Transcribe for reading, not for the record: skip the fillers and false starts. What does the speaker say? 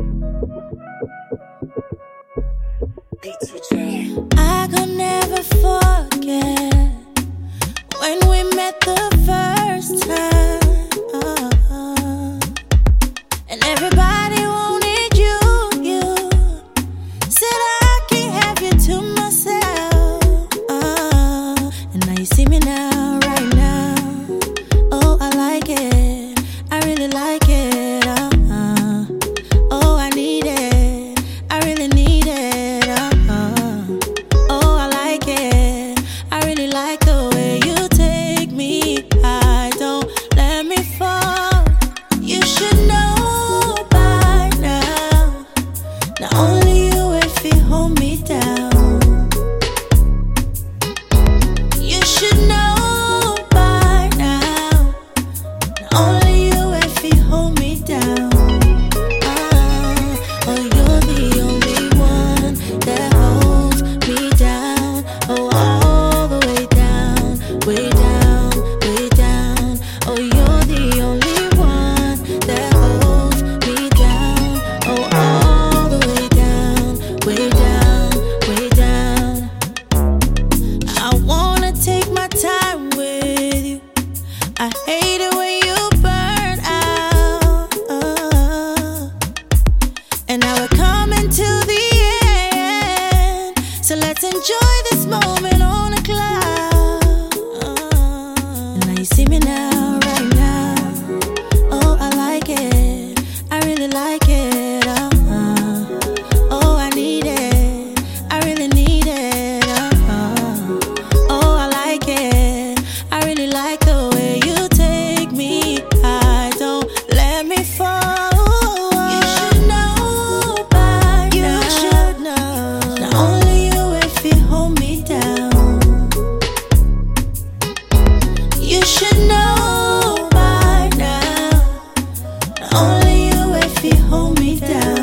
I could never forget when we met the first time. And everybody wanted you said I can't have you to myself. And now you see me now, right now. Oh, I like it, I really like it. Oh, I need it, I really need it. Oh, I like it, I really like the way you take me high. Don't let me fall. You should know by now. Not only you if you hold me down. You should know by now. Not only you if you hold me down. Oh, you're the only one that holds me down. Oh, all the way down, way down, way down. Oh, you're the only one that holds me down. Oh, all the way down, way down, way down. I wanna take my time with you. I hate it when you burn out. And now we're coming to the end, so let's enjoy this moment on a cloud. And now you see me now, right now. Oh, I like it, I really like it. Oh, I need it, I really need it. Oh, I like it, I really like the way you take me high. Don't let me fall. You should know by now. You should know. Not only you if you hold me down. You should know by now. Not only you if you hold me down.